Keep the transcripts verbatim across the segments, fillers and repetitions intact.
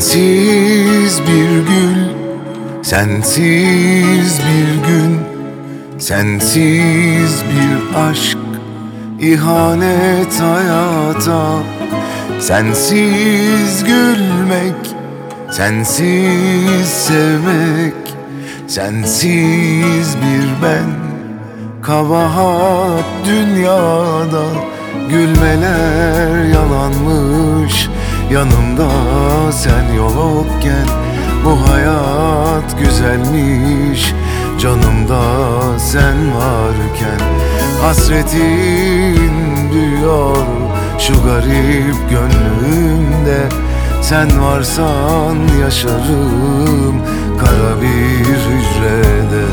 Sensiz bir gül, sensiz bir gün, sensiz bir aşk, ihanet hayata. Sensiz gülmek, sensiz sevmek, sensiz bir ben, kabahat dünyada. Gülmeler yalanmış, yanımda sen yokken. Bu hayat güzelmiş, canımda sen varken. Hasretin büyüyor şu garip gönlümde. Sen varsan yaşarım kara bir hücrede.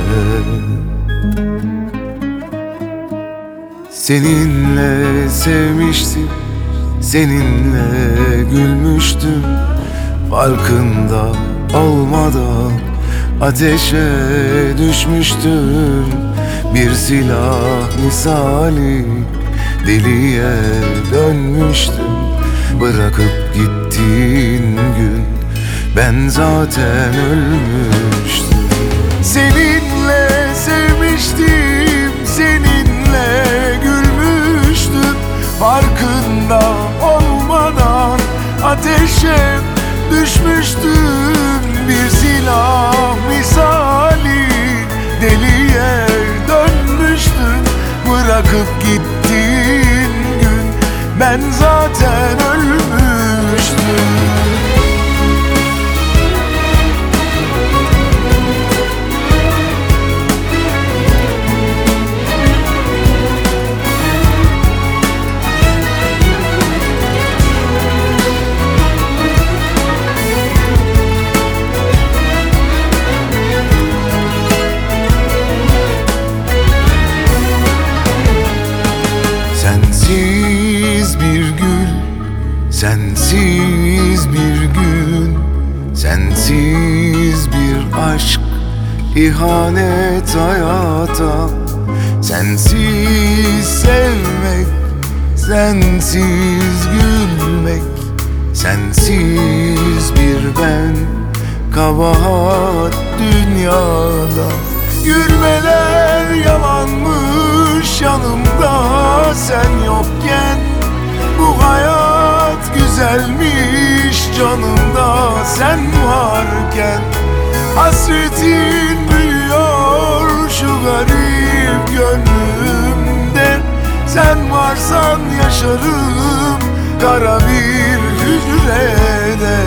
Seninle sevmiştim, seninle gülmüştüm. Farkında olmadan ateşe düşmüştüm. Bir silah misali deliye dönmüştüm. Bırakıp gittiğin gün ben zaten ölmüştüm. Seninle sevmiştim, seninle gülmüştüm. Farkında olmadan ateşe düşmüştüm. Bir silah misali deliye dönmüştüm. Bırakıp gittiğin gün ben zaten ölmüştüm. Sensiz bir gül, sensiz bir gün, sensiz bir aşk, ihanet hayata. Sensiz sevmek, sensiz gülmek, sensiz bir ben, kabahat dünyada. Gülmeler yalanmış, yanımda sen yokken. Bu hayat güzelmiş, canımda sen varken. Hasretin büyüyor şu garip gönlümde. Sen varsan yaşarım kara bir hücrede.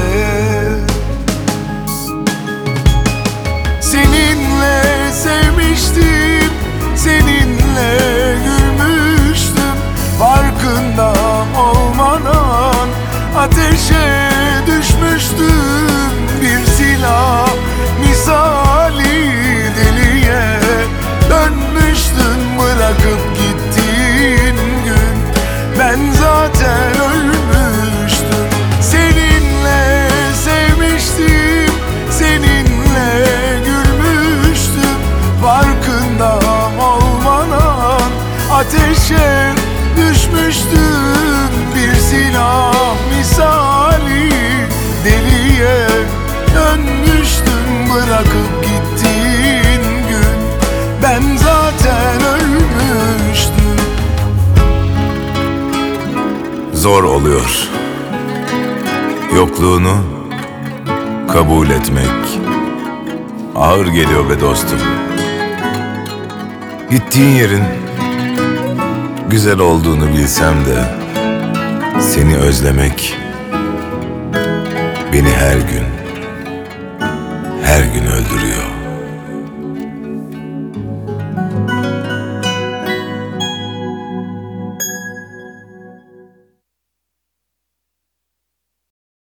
Seninle sevmiştim, seninle gülmüştüm. Farkında olmadan ateşe düşmüştüm. Bir silah misali deliye dönmüştüm. Bırakıp gittiğin gün ben zaten ölmüştüm. Seninle sevmiştim, seninle gülmüştüm. Farkında olmadan ateşe düşmüştüm. Bir silah misali deliye dönmüştüm. Bırakıp gittiğin gün ben zaten ölmüştüm. Zor oluyor yokluğunu kabul etmek. Ağır geliyor be dostum. Gittiğin yerin güzel olduğunu bilsem de seni özlemek beni her gün, her gün öldürüyor.